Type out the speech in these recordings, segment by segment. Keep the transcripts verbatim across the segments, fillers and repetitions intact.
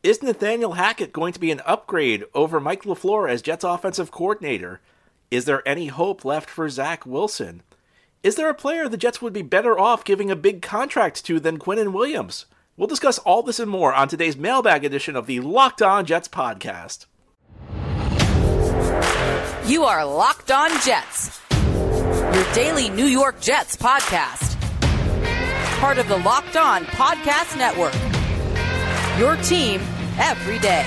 Is Nathaniel Hackett going to be an upgrade over Mike LaFleur as Jets offensive coordinator? Is there any hope left for Zach Wilson? Is there a player the Jets would be better off giving a big contract to than Quinnen Williams? We'll discuss all this and more on today's mailbag edition of the Locked On Jets podcast. You are Locked On Jets, your daily New York Jets podcast. Part of the Locked On Podcast Network, your team every day.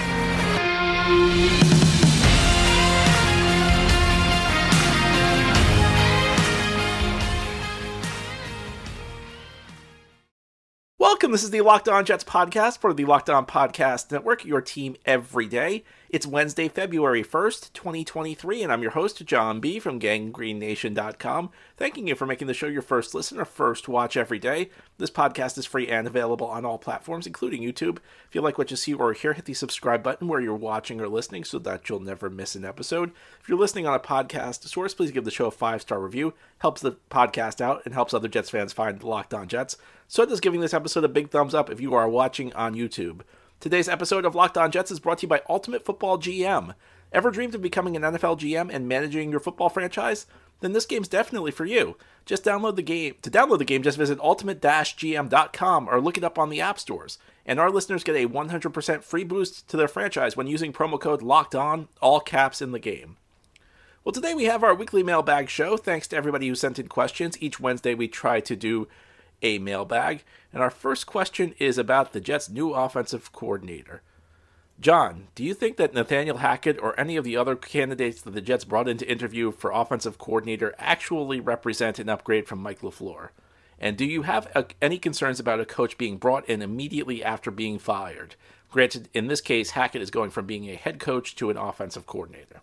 Welcome, this is the Locked On Jets podcast, part of the Locked On Podcast Network, your team every day. It's Wednesday, February first, twenty twenty-three, and I'm your host, John B. from gang green nation dot com, thanking you for making the show your first listen or first watch every day. This podcast is free and available on all platforms, including YouTube. If you like what you see or hear, hit the subscribe button where you're watching or listening so that you'll never miss an episode. If you're listening on a podcast source, please give the show a five-star review. Helps the podcast out and helps other Jets fans find Locked On Jets. So does giving this episode a big thumbs up if you are watching on YouTube. Today's episode of Locked On Jets is brought to you by Ultimate Football G M. Ever dreamed of becoming an N F L G M and managing your football franchise? Then this game's definitely for you. Just download the game. To download the game, just visit ultimate dash g m dot com or look it up on the app stores. And our listeners get a one hundred percent free boost to their franchise when using promo code LOCKEDON, all caps in the game. Well, today we have our weekly mailbag show. Thanks to everybody who sent in questions. Each Wednesday we try to do a mailbag. And our first question is about the Jets' new offensive coordinator. John, do you think that Nathaniel Hackett or any of the other candidates that the Jets brought in to interview for offensive coordinator actually represent an upgrade from Mike LaFleur? And do you have a, any concerns about a coach being brought in immediately after being fired? Granted, in this case, Hackett is going from being a head coach to an offensive coordinator.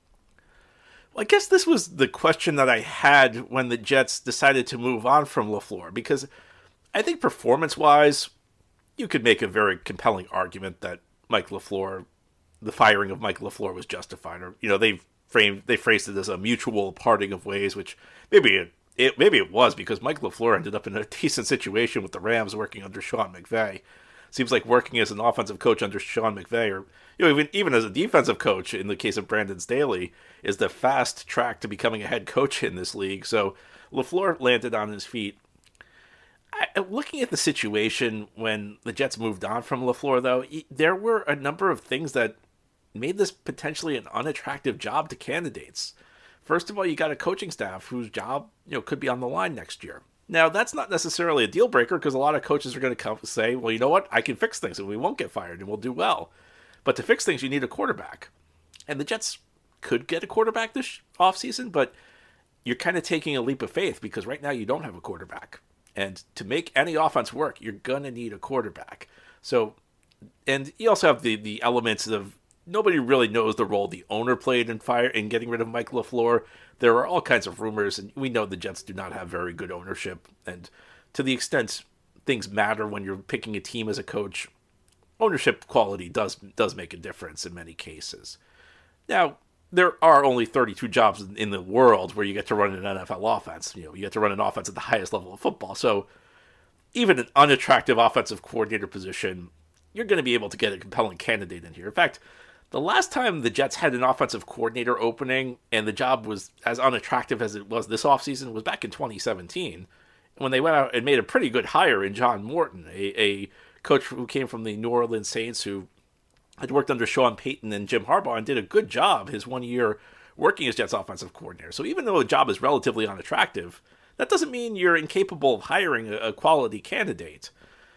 I guess this was the question that I had when the Jets decided to move on from LaFleur, because I think performance-wise, you could make a very compelling argument that Mike LaFleur, the firing of Mike LaFleur was justified. Or, you know, they framed they phrased it as a mutual parting of ways, which maybe it, it maybe it was because Mike LaFleur ended up in a decent situation with the Rams working under Sean McVay. Seems like working as an offensive coach under Sean McVay, or you know, even even as a defensive coach in the case of Brandon Staley, is the fast track to becoming a head coach in this league. So LaFleur landed on his feet. I, looking at the situation when the Jets moved on from LaFleur, though, there were a number of things that made this potentially an unattractive job to candidates. First of all, you got a coaching staff whose job, you know, could be on the line next year. Now, that's not necessarily a deal breaker because a lot of coaches are going to come and say, well, you know what, I can fix things and we won't get fired and we'll do well. But to fix things, you need a quarterback. And the Jets could get a quarterback this offseason, but you're kind of taking a leap of faith because right now you don't have a quarterback. And to make any offense work, you're going to need a quarterback. So, and you also have the, the elements of nobody really knows the role the owner played in fire in getting rid of Mike LaFleur. There are all kinds of rumors, and we know the Jets do not have very good ownership. And to the extent things matter when you're picking a team as a coach, ownership quality does does make a difference in many cases. Now, there are only thirty-two jobs in the world where you get to run an N F L offense. You know, you get to run an offense at the highest level of football. So even an unattractive offensive coordinator position, you're going to be able to get a compelling candidate in here. In fact, the last time the Jets had an offensive coordinator opening and the job was as unattractive as it was this offseason was back in twenty seventeen when they went out and made a pretty good hire in John Morton, a, a coach who came from the New Orleans Saints who had worked under Sean Payton and Jim Harbaugh and did a good job his one year working as Jets offensive coordinator. So even though the job is relatively unattractive, that doesn't mean you're incapable of hiring a, a quality candidate.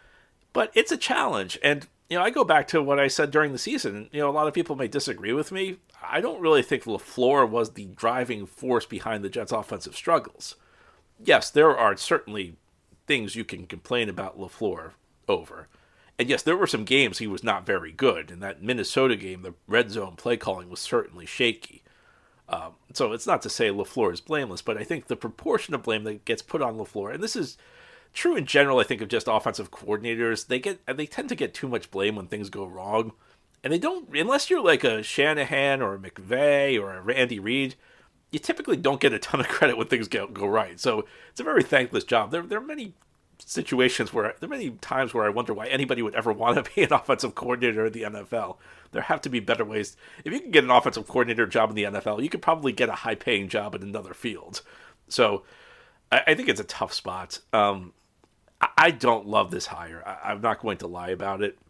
But it's a challenge. And you know, I go back to what I said during the season. You know, a lot of people may disagree with me. I don't really think LaFleur was the driving force behind the Jets' offensive struggles. Yes, there are certainly things you can complain about LaFleur over. And yes, there were some games he was not very good. In that Minnesota game, the red zone play calling was certainly shaky. Um, so it's not to say LaFleur is blameless, but I think the proportion of blame that gets put on LaFleur, and this is true in general, I think, of just offensive coordinators, they get they tend to get too much blame when things go wrong. And they don't, unless you're like a Shanahan or a McVay or a Randy Reid, you typically don't get a ton of credit when things go, go right. So it's a very thankless job. There, there are many situations where there are many times where I wonder why anybody would ever want to be an offensive coordinator in the N F L. There have to be better ways. If you can get an offensive coordinator job in the N F L, you could probably get a high-paying job in another field. So I, I think it's a tough spot. Um, I, I don't love this hire. I, I'm not going to lie about it.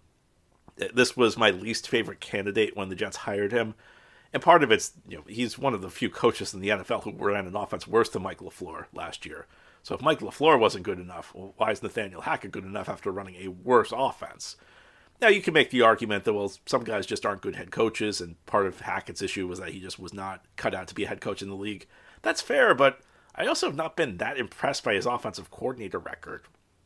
This was my least favorite candidate when the Jets hired him. And part of it's, you know, he's one of the few coaches in the N F L who ran an offense worse than Mike LaFleur last year. So if Mike LaFleur wasn't good enough, well, why is Nathaniel Hackett good enough after running a worse offense? Now, you can make the argument that, well, some guys just aren't good head coaches, and part of Hackett's issue was that he just was not cut out to be a head coach in the league. That's fair, but I also have not been that impressed by his offensive coordinator record.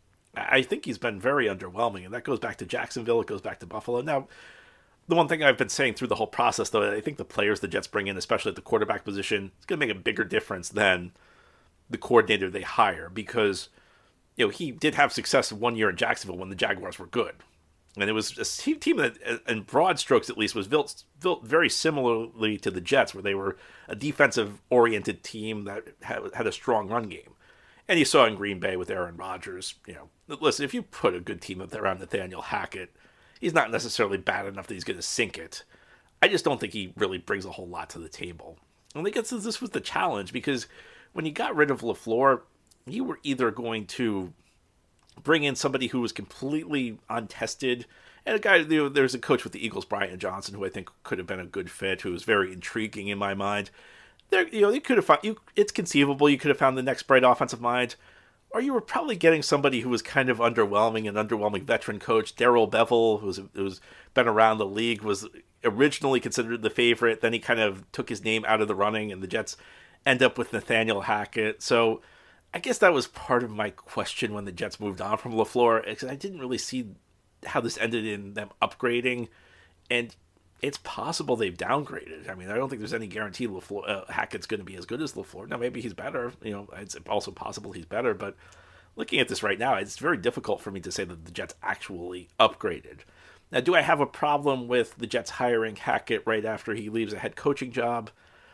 I think he's been very underwhelming, and that goes back to Jacksonville, it goes back to Buffalo. Now, the one thing I've been saying through the whole process, though, I think the players the Jets bring in, especially at the quarterback position, it's going to make a bigger difference than the coordinator they hire, because, you know, he did have success one year in Jacksonville when the Jaguars were good. And it was a team that, in broad strokes at least, was built, built very similarly to the Jets, where they were a defensive-oriented team that had a strong run game. And you saw in Green Bay with Aaron Rodgers, you know, listen, if you put a good team up there around Nathaniel Hackett, he's not necessarily bad enough that he's going to sink it. I just don't think he really brings a whole lot to the table. And I guess this was the challenge, because when you got rid of LaFleur, you were either going to bring in somebody who was completely untested, and a guy, you know, there's a coach with the Eagles, Brian Johnson, who I think could have been a good fit, who was very intriguing in my mind. There, you know, you could have found, you, it's conceivable you could have found the next bright offensive mind, or you were probably getting somebody who was kind of underwhelming, an underwhelming veteran coach. Darrell Bevell, who's who's been around the league, was originally considered the favorite. Then he kind of took his name out of the running, and the Jets end up with Nathaniel Hackett. So I guess that was part of my question when the Jets moved on from LaFleur, because I didn't really see how this ended in them upgrading, and it's possible they've downgraded. I mean, I don't think there's any guarantee LaFleur, uh, Hackett's going to be as good as LaFleur. Now, maybe he's better. You know, it's also possible he's better, but looking at this right now, it's very difficult for me to say that the Jets actually upgraded. Now, do I have a problem with the Jets hiring Hackett right after he leaves a head coaching job?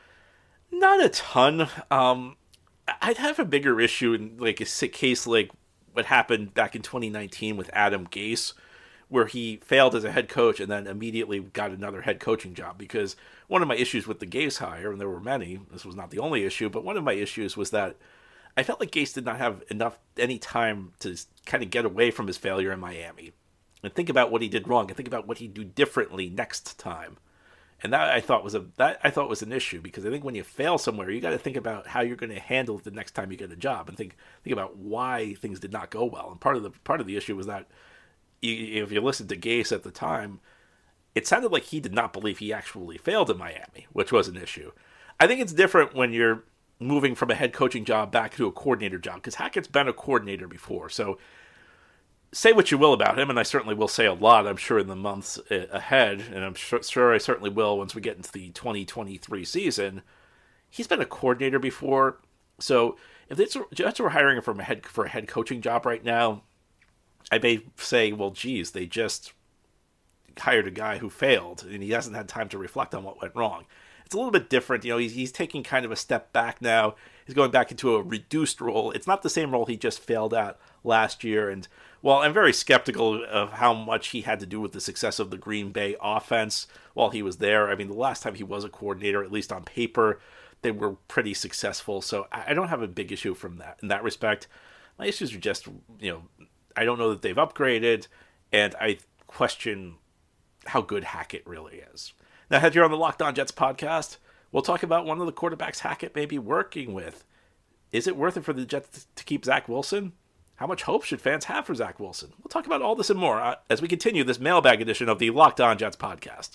Not a ton. Um, I'd have a bigger issue in like a case like what happened back in twenty nineteen with Adam Gase, where he failed as a head coach and then immediately got another head coaching job. Because one of my issues with the Gase hire, and there were many, this was not the only issue, but one of my issues was that I felt like Gase did not have enough, any time to kind of get away from his failure in Miami and think about what he did wrong and think about what he'd do differently next time. And that I thought was a that I thought was an issue, because I think when you fail somewhere, you got to think about how you're going to handle it the next time you get a job, and think think about why things did not go well. And part of the part of the issue was that, if you listened to Gase at the time, it sounded like he did not believe he actually failed in Miami, which was an issue. I think it's different when you're moving from a head coaching job back to a coordinator job, because Hackett's been a coordinator before. So say what you will about him, and I certainly will say a lot, I'm sure, in the months ahead, and I'm sure, sure I certainly will once we get into the twenty twenty-three season. He's been a coordinator before, so if the Jets were hiring him from a head, for a head coaching job right now, I may say, well, geez, they just hired a guy who failed, and he hasn't had time to reflect on what went wrong. It's a little bit different. You know, he's, he's taking kind of a step back now. He's going back into a reduced role. It's not the same role he just failed at last year. And while I'm very skeptical of how much he had to do with the success of the Green Bay offense while he was there, I mean, the last time he was a coordinator, at least on paper, they were pretty successful. So I don't have a big issue from that in that respect. My issues are just, you know, I don't know that they've upgraded, and I question how good Hackett really is. Now, ahead here on the Locked On Jets podcast, we'll talk about one of the quarterbacks Hackett may be working with. Is it worth it for the Jets to keep Zach Wilson? How much hope should fans have for Zach Wilson? We'll talk about all this and more uh, as we continue this mailbag edition of the Locked On Jets podcast.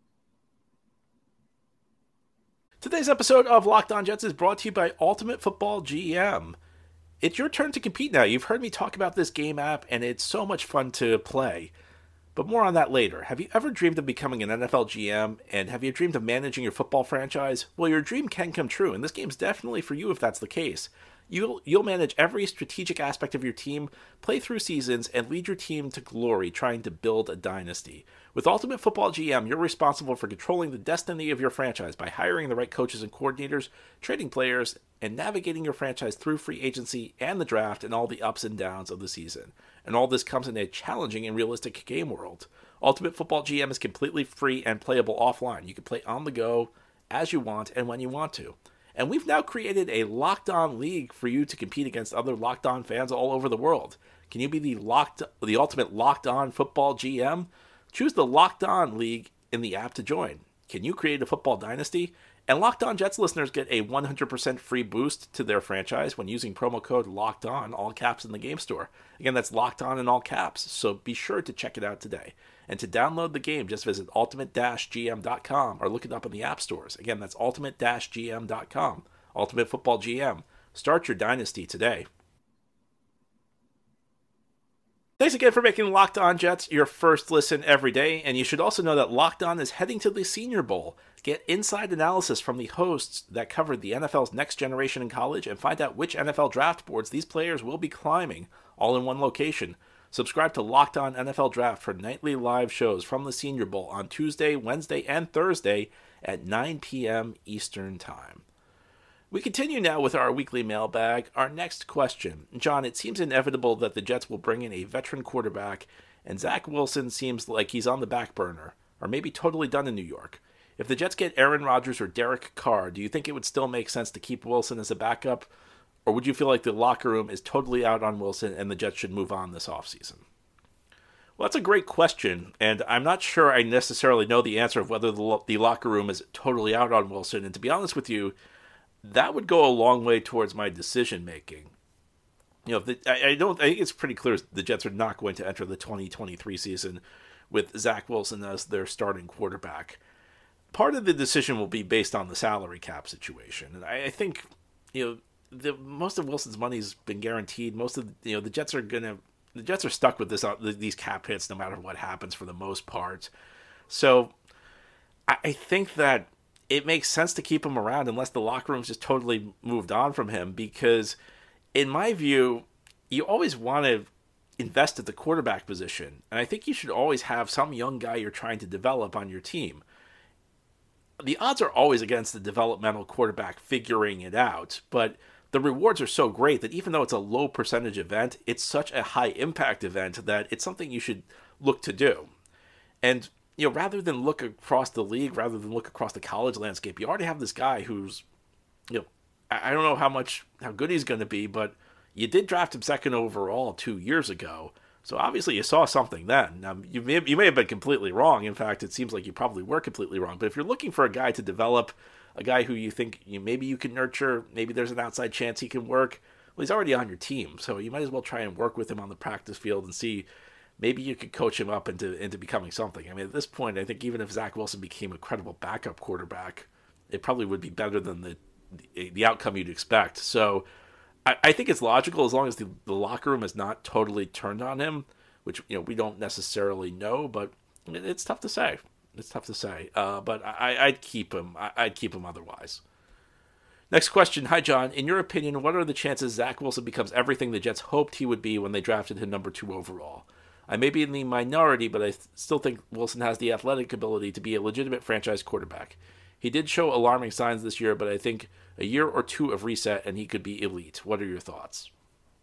Today's episode of Locked On Jets is brought to you by Ultimate Football G M. It's your turn to compete now. You've heard me talk about this game app, and it's so much fun to play. But more on that later. Have you ever dreamed of becoming an N F L G M? And have you dreamed of managing your football franchise? Well, your dream can come true, and this game's definitely for you if that's the case. You'll you'll manage every strategic aspect of your team, play through seasons, and lead your team to glory trying to build a dynasty. With Ultimate Football G M, you're responsible for controlling the destiny of your franchise by hiring the right coaches and coordinators, trading players, and navigating your franchise through free agency and the draft and all the ups and downs of the season. And all this comes in a challenging and realistic game world. Ultimate Football G M is completely free and playable offline. You can play on the go as you want and when you want to. And we've now created a Locked On League for you to compete against other Locked On fans all over the world. Can you be the locked, the ultimate Locked On Football G M? Choose the Locked On League in the app to join. Can you create a football dynasty? And Locked On Jets listeners get a one hundred percent free boost to their franchise when using promo code Locked On, all caps, in the game store. Again, that's Locked On in all caps, so be sure to check it out today. And to download the game, just visit ultimate dash g m dot com or look it up in the app stores. Again, that's ultimate dash g m dot com. Ultimate Football G M. Start your dynasty today. Thanks again for making Locked On Jets your first listen every day, and you should also know that Locked On is heading to the Senior Bowl. Get inside analysis from the hosts that covered the N F L's next generation in college and find out which N F L draft boards these players will be climbing, all in one location. Subscribe to Locked On N F L Draft for nightly live shows from the Senior Bowl on Tuesday, Wednesday, and Thursday at nine p.m. Eastern Time. We continue now with our weekly mailbag. Our next question. John, it seems inevitable that the Jets will bring in a veteran quarterback, and Zach Wilson seems like he's on the back burner, or maybe totally done in New York. If the Jets get Aaron Rodgers or Derek Carr, do you think it would still make sense to keep Wilson as a backup, or would you feel like the locker room is totally out on Wilson and the Jets should move on this offseason? Well, that's a great question, and I'm not sure I necessarily know the answer of whether the, lo- the locker room is totally out on Wilson, and to be honest with you, that would go a long way towards my decision making. You know, the, I, I don't. I think it's pretty clear the Jets are not going to enter the twenty twenty-three season with Zach Wilson as their starting quarterback. Part of the decision will be based on the salary cap situation, and I, I think you know the most of Wilson's money's been guaranteed. Most of you know the Jets are gonna the Jets are stuck with this uh, these cap hits no matter what happens for the most part. So I, I think that it makes sense to keep him around unless the locker room's just totally moved on from him, because in my view, you always want to invest at the quarterback position. And I think you should always have some young guy you're trying to develop on your team. The odds are always against the developmental quarterback figuring it out, but the rewards are so great that even though it's a low percentage event, it's such a high impact event that it's something you should look to do. And you know, rather than look across the league, rather than look across the college landscape, you already have this guy who's, you know, I don't know how much, how good he's going to be, but you did draft him second overall two years ago. So obviously you saw something then. Now, you may, you may have been completely wrong. In fact, it seems like you probably were completely wrong. But if you're looking for a guy to develop, a guy who you think you maybe you can nurture, maybe there's an outside chance he can work, well, he's already on your team. So you might as well try and work with him on the practice field and see maybe you could coach him up into into becoming something. I mean, at this point, I think even if Zach Wilson became a credible backup quarterback, it probably would be better than the the, the outcome you'd expect. So I, I think it's logical as long as the, the locker room is not totally turned on him, which you know we don't necessarily know, but it, it's tough to say. It's tough to say. Uh, but I, I'd keep him. I, I'd keep him otherwise. Next question. Hi, John. In your opinion, what are the chances Zach Wilson becomes everything the Jets hoped he would be when they drafted him number two overall? I may be in the minority, but I th- still think Wilson has the athletic ability to be a legitimate franchise quarterback. He did show alarming signs this year, but I think a year or two of reset and he could be elite. What are your thoughts?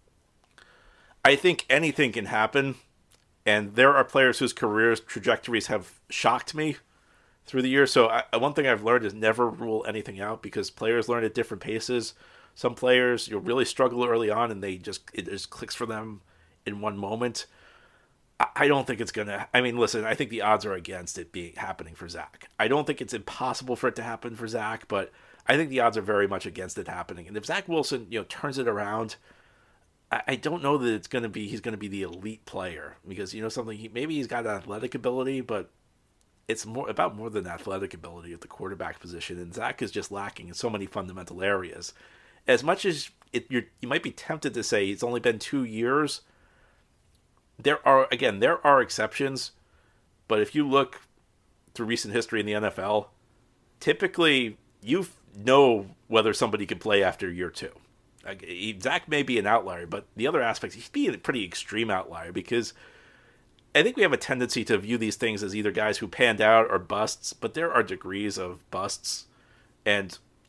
I think anything can happen, and there are players whose careers trajectories have shocked me through the years. So I, one thing I've learned is never rule anything out, because players learn at different paces. Some players you'll really struggle early on, and they just it just clicks for them in one moment. I don't think it's going to... I mean, listen, I think the odds are against it being happening for Zach. I don't think it's impossible for it to happen for Zach, but I think the odds are very much against it happening. And if Zach Wilson, you know, turns it around, I, I don't know that it's going to be... He's going to be the elite player, because, you know, something... He, maybe he's got athletic ability, but it's more about more than athletic ability at the quarterback position. And Zach is just lacking in so many fundamental areas. As much as it, you're, you might be tempted to say it's only been two years... There are, again, there are exceptions, but if you look through recent history in the N F L, typically you know whether somebody can play after year two. Like, Zach may be an outlier, but the other aspects, he'd be a pretty extreme outlier, because I think we have a tendency to view these things as either guys who panned out or busts, but there are degrees of busts, and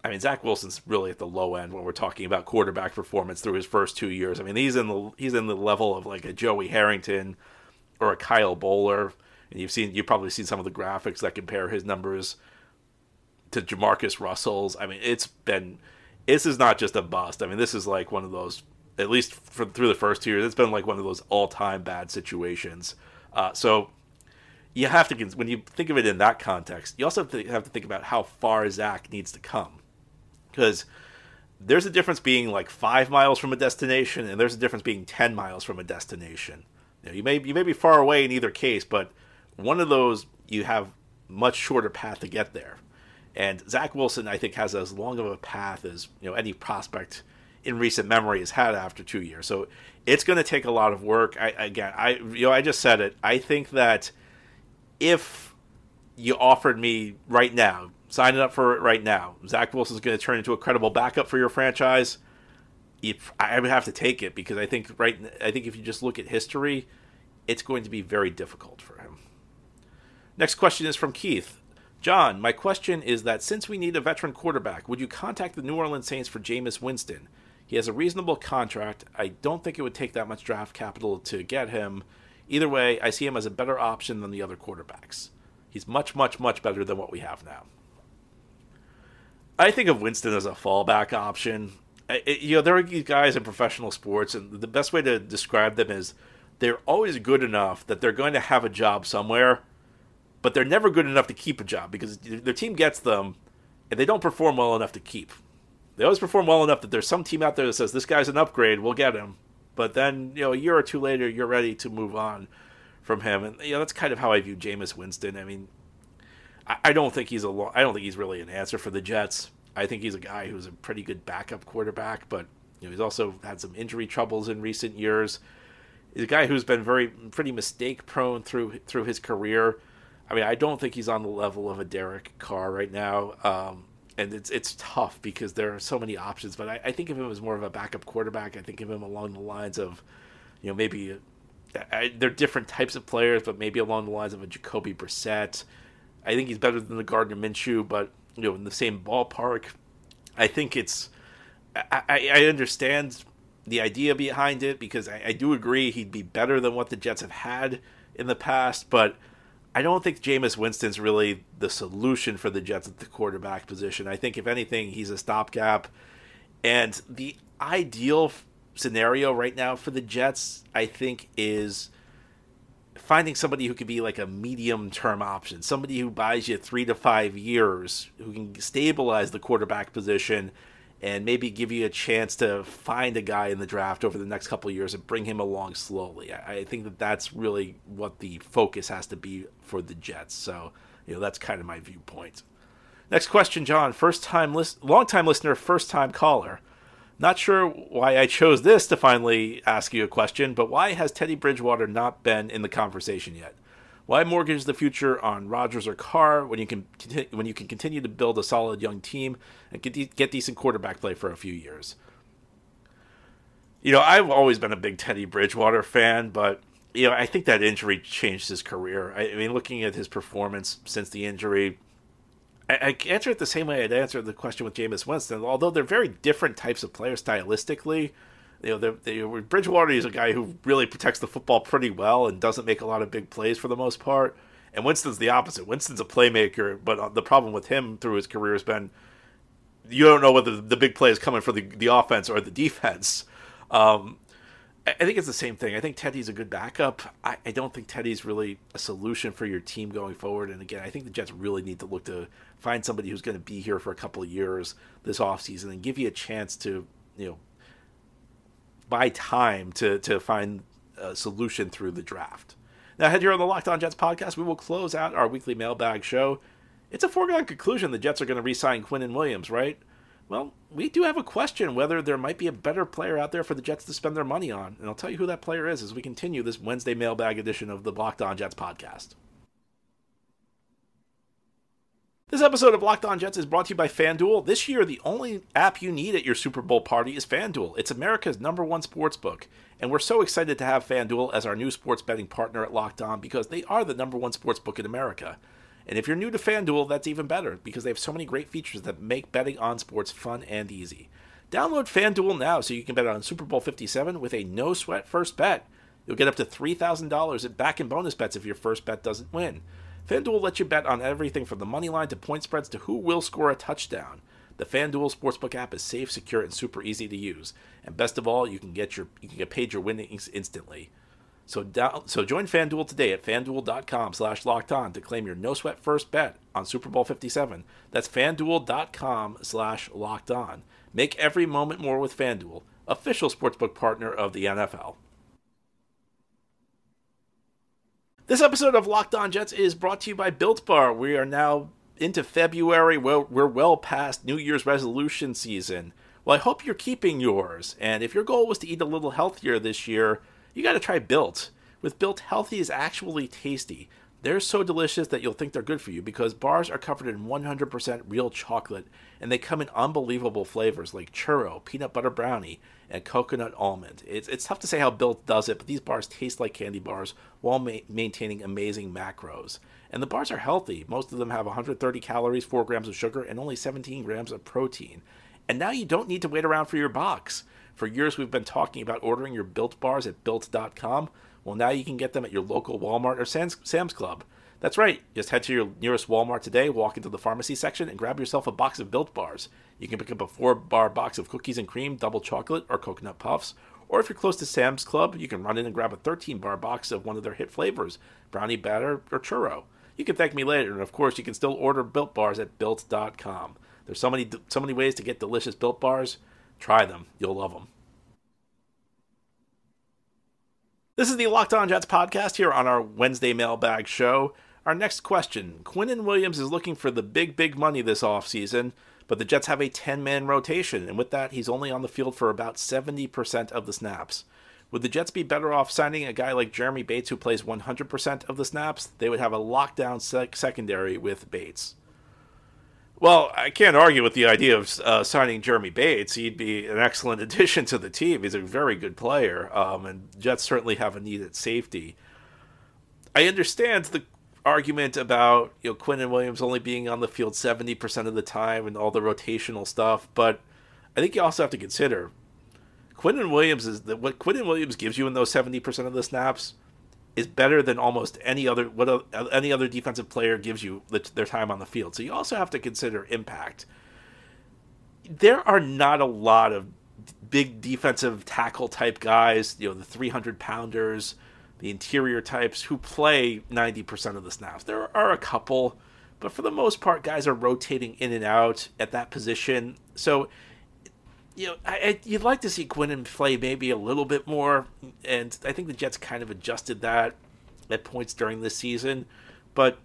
I mean, Zach Wilson's really at the low end when we're talking about quarterback performance through his first two years. I mean, he's in the he's in the level of like a Joey Harrington or a Kyle Bowler, and you've seen you've probably seen some of the graphics that compare his numbers to Jamarcus Russell's. I mean, it's been this is not just a bust. I mean, this is like one of those, at least for, through the first two years, it's been like one of those all-time bad situations. Uh, so you have to, when you think of it in that context, you also have to, have to think about how far Zach needs to come. Because there's a difference being like five miles from a destination, and there's a difference being ten miles from a destination. You know, you may you may be far away in either case, but one of those you have much shorter path to get there. And Zach Wilson, I think, has as long of a path as you know any prospect in recent memory has had after two years. So it's going to take a lot of work. I, again, I you know I just said it. I think that if you offered me right now, sign it up for it right now, Zach Wilson's going to turn into a credible backup for your franchise, if I would have to take it, because I think right I think if you just look at history, it's going to be very difficult for him. Next question is from Keith. John, my question is that since we need a veteran quarterback, would you contact the New Orleans Saints for Jameis Winston? He has a reasonable contract. I don't think it would take that much draft capital to get him. Either way, I see him as a better option than the other quarterbacks. He's much, much, much better than what we have now. I think of Winston as a fallback option. It, you know, there are these guys in professional sports, and the best way to describe them is they're always good enough that they're going to have a job somewhere, but they're never good enough to keep a job because their team gets them, and they don't perform well enough to keep. They always perform well enough that there's some team out there that says, this guy's an upgrade, we'll get him. But then, you know, a year or two later, you're ready to move on from him. And, you know, that's kind of how I view Jameis Winston. I mean, I, I don't think he's a lo- I don't think he's really an answer for the Jets. I think he's a guy who's a pretty good backup quarterback, but you know, he's also had some injury troubles in recent years. He's a guy who's been very pretty mistake prone through through his career. I mean, I don't think he's on the level of a Derek Carr right now, um, and it's it's tough because there are so many options. But I, I think of him as more of a backup quarterback. I think of him along the lines of, you know, maybe I, they're different types of players, but maybe along the lines of a Jacoby Brissett. I think he's better than the Gardner Minshew, but you know, in the same ballpark. I think it's. I, I, I understand the idea behind it because I, I do agree he'd be better than what the Jets have had in the past, but I don't think Jameis Winston's really the solution for the Jets at the quarterback position. I think, if anything, he's a stopgap. And the ideal scenario right now for the Jets, I think, is finding somebody who could be like a medium-term option, somebody who buys you three to five years, who can stabilize the quarterback position and maybe give you a chance to find a guy in the draft over the next couple of years and bring him along slowly. I think that that's really what the focus has to be for the Jets. So, you know, that's kind of my viewpoint. Next question, John. First time list, long time listener, first time caller. Not sure why I chose this to finally ask you a question, but why has Teddy Bridgewater not been in the conversation yet? Why mortgage the future on Rodgers or Carr when you can when you can continue to build a solid young team and get, get decent quarterback play for a few years? You know, I've always been a big Teddy Bridgewater fan, but you know, I think that injury changed his career. I, I mean, looking at his performance since the injury, I, I answer it the same way I'd answer the question with Jameis Winston. Although they're very different types of players stylistically. You know, they, they, Bridgewater is a guy who really protects the football pretty well and doesn't make a lot of big plays for the most part. And Winston's the opposite. Winston's a playmaker, but the problem with him through his career has been you don't know whether the big play is coming for the, the offense or the defense. Um, I, I think it's the same thing. I think Teddy's a good backup. I, I don't think Teddy's really a solution for your team going forward. And again, I think the Jets really need to look to find somebody who's going to be here for a couple of years this offseason and give you a chance to, you know, buy time to, to find a solution through the draft. Now, ahead here on the Locked On Jets podcast, we will close out our weekly mailbag show. It's a foregone conclusion the Jets are going to re-sign Quinnen Williams, right? Well, we do have a question whether there might be a better player out there for the Jets to spend their money on, and I'll tell you who that player is as we continue this Wednesday mailbag edition of the Locked On Jets podcast. This episode of Locked On Jets is brought to you by FanDuel. This year, the only app you need at your Super Bowl party is FanDuel. It's America's number one sportsbook, and we're so excited to have FanDuel as our new sports betting partner at Locked On because they are the number one sportsbook in America. And if you're new to FanDuel, that's even better because they have so many great features that make betting on sports fun and easy. Download FanDuel now so you can bet on Super Bowl fifty-seven with a no-sweat first bet. You'll get up to three thousand dollars back in bonus bets if your first bet doesn't win. FanDuel lets you bet on everything from the money line to point spreads to who will score a touchdown. The FanDuel Sportsbook app is safe, secure, and super easy to use. And best of all, you can get your you can get paid your winnings instantly. So down, so join FanDuel today at FanDuel.com slash locked on to claim your no-sweat first bet on Super Bowl fifty-seven. That's FanDuel.com slash locked on. Make every moment more with FanDuel, official sportsbook partner of the N F L. This episode of Locked On Jets is brought to you by Built Bar. We are now into February. Well, we're well past New Year's resolution season. Well, I hope you're keeping yours. And if your goal was to eat a little healthier this year, you got to try Built. With Built, healthy is actually tasty. They're so delicious that you'll think they're good for you because bars are covered in one hundred percent real chocolate, and they come in unbelievable flavors like churro, peanut butter brownie, and coconut almond. It's, it's tough to say how Built does it, but these bars taste like candy bars while ma- maintaining amazing macros. And the bars are healthy. Most of them have one hundred thirty calories, four grams of sugar, and only seventeen grams of protein. And now you don't need to wait around for your box. For years, we've been talking about ordering your Built bars at Built dot com. Well, now you can get them at your local Walmart or Sam's, Sam's Club. That's right. Just head to your nearest Walmart today, walk into the pharmacy section, and grab yourself a box of Built bars. You can pick up a four-bar box of cookies and cream, double chocolate, or coconut puffs. Or if you're close to Sam's Club, you can run in and grab a thirteen-bar box of one of their hit flavors, brownie batter or churro. You can thank me later, and of course, you can still order Built bars at Built dot com. There's so many, so many ways to get delicious Built bars. Try them. You'll love them. This is the Locked On Jets podcast here on our Wednesday mailbag show. Our next question. Quinnen Williams is looking for the big, big money this offseason, but the Jets have a ten-man rotation, and with that, he's only on the field for about seventy percent of the snaps. Would the Jets be better off signing a guy like Jeremy Bates who plays one hundred percent of the snaps? They would have a lockdown sec- secondary with Bates. Well, I can't argue with the idea of uh, signing Jeremy Bates. He'd be an excellent addition to the team. He's a very good player, um, and Jets certainly have a need at safety. I understand the argument about you know Quinnen Williams only being on the field seventy percent of the time and all the rotational stuff, but I think you also have to consider Quinnen Williams is the, what Quinnen Williams gives you in those seventy percent of the snaps is better than almost any other what a, any other defensive player gives you the, their time on the field. So you also have to consider impact. There are not a lot of big defensive tackle type guys, you know, the three hundred pounders, the interior types who play ninety percent of the snaps. There are a couple, but for the most part, guys are rotating in and out at that position. So, you know, I, I, you'd like to see Quinnen play maybe a little bit more, and I think the Jets kind of adjusted that at points during this season. But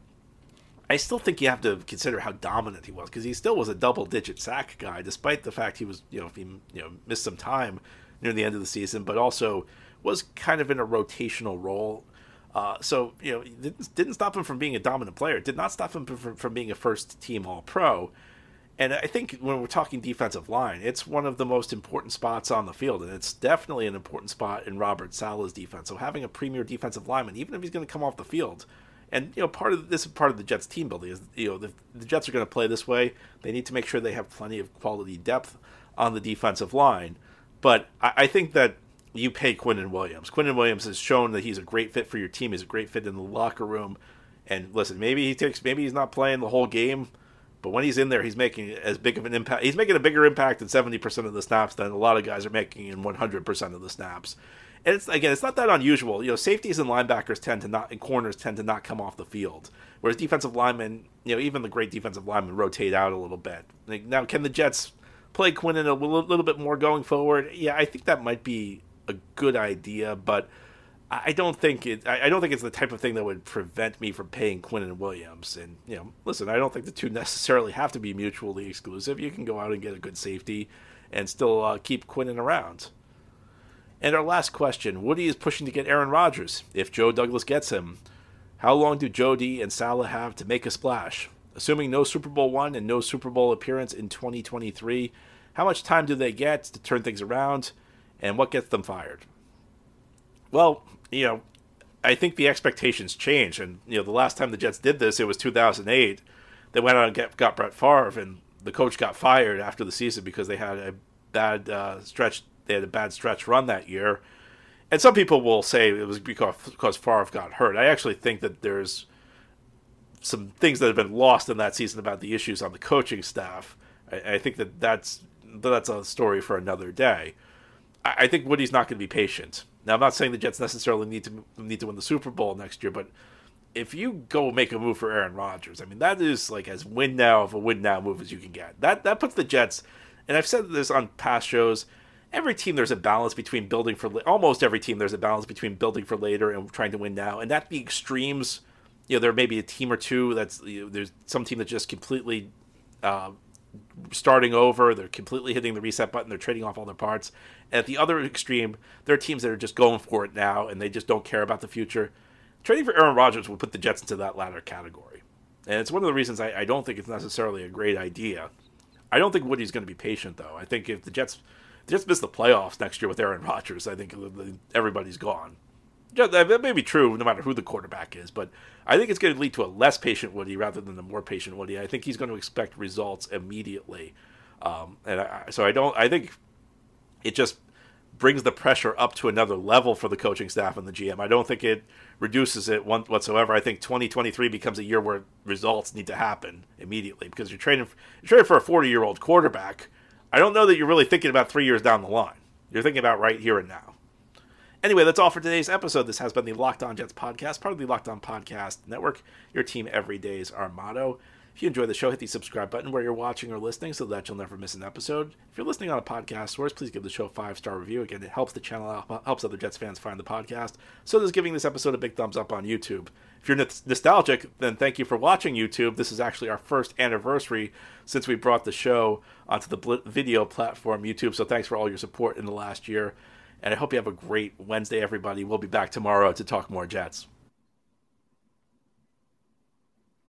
I still think you have to consider how dominant he was, because he still was a double-digit sack guy, despite the fact he was, you know, he you know missed some time near the end of the season, but also was kind of in a rotational role. Uh, so, you know, it didn't, didn't stop him from being a dominant player. It did not stop him from, from being a first-team All-Pro. And I think when we're talking defensive line, it's one of the most important spots on the field, and it's definitely an important spot in Robert Saleh's defense. So having a premier defensive lineman, even if he's going to come off the field, and you know, part of this is part of the Jets' team building is you know the, the Jets are going to play this way. They need to make sure they have plenty of quality depth on the defensive line. But I, I think that you pay Quinnen Williams. Quinnen Williams has shown that he's a great fit for your team. He's a great fit in the locker room. And listen, maybe he takes, maybe he's not playing the whole game, but when he's in there, he's making as big of an impact. He's making a bigger impact in seventy percent of the snaps than a lot of guys are making in one hundred percent of the snaps. And it's again, it's not that unusual. You know, safeties and linebackers tend to not, and corners tend to not come off the field, whereas defensive linemen, you know, even the great defensive linemen rotate out a little bit. Like, now, can the Jets play Quinnen a little, little bit more going forward? Yeah, I think that might be a good idea, but I don't think it. I don't think it's the type of thing that would prevent me from paying Quinnen Williams. And you know, listen, I don't think the two necessarily have to be mutually exclusive. You can go out and get a good safety, and still uh, keep Quinnen around. And our last question: Woody is pushing to get Aaron Rodgers. If Joe Douglas gets him, how long do Jody and Saleh have to make a splash? Assuming no Super Bowl one and no Super Bowl appearance in twenty twenty-three, how much time do they get to turn things around, and what gets them fired? Well, you know, I think the expectations change. And, you know, the last time the Jets did this, it was two thousand eight. They went out and get, got Brett Favre, and the coach got fired after the season because they had a bad uh, stretch. They had a bad stretch run that year. And some people will say it was because, because Favre got hurt. I actually think that there's some things that have been lost in that season about the issues on the coaching staff. I, I think that that's, that's a story for another day. I, I think Woody's not going to be patient. Now, I'm not saying the Jets necessarily need to need to win the Super Bowl next year, but if you go make a move for Aaron Rodgers, I mean, that is like as win now of a win now move as you can get. That that puts the Jets, and I've said this on past shows, every team there's a balance between building for, almost every team there's a balance between building for later and trying to win now. And at the extremes, you know, there may be a team or two that's, you know, there's some team that's just completely uh, starting over, they're completely hitting the reset button, they're trading off all their parts. And at the other extreme, there are teams that are just going for it now and they just don't care about the future. Trading for Aaron Rodgers would put the Jets into that latter category. And it's one of the reasons I, I don't think it's necessarily a great idea. I don't think Woody's going to be patient, though. I think if the Jets, the Jets miss the playoffs next year with Aaron Rodgers, I think everybody's gone. That may be true no matter who the quarterback is, but I think it's going to lead to a less patient Woody rather than a more patient Woody. I think he's going to expect results immediately. Um, and I, so I don't, I think it just brings the pressure up to another level for the coaching staff and the G M. I don't think it reduces it one, whatsoever. I think twenty twenty-three becomes a year where results need to happen immediately because you're trading, you're trading for a forty-year-old quarterback. I don't know that you're really thinking about three years down the line. You're thinking about right here and now. Anyway, that's all for today's episode. This has been the Locked On Jets podcast, part of the Locked On Podcast Network. Your team every day is our motto. If you enjoy the show, hit the subscribe button where you're watching or listening so that you'll never miss an episode. If you're listening on a podcast source, please give the show a five-star review. Again, it helps the channel out, helps other Jets fans find the podcast. So does giving this episode a big thumbs up on YouTube. If you're nostalgic, then thank you for watching YouTube. This is actually our first anniversary since we brought the show onto the video platform YouTube. So thanks for all your support in the last year. And I hope you have a great Wednesday, everybody. We'll be back tomorrow to talk more Jets.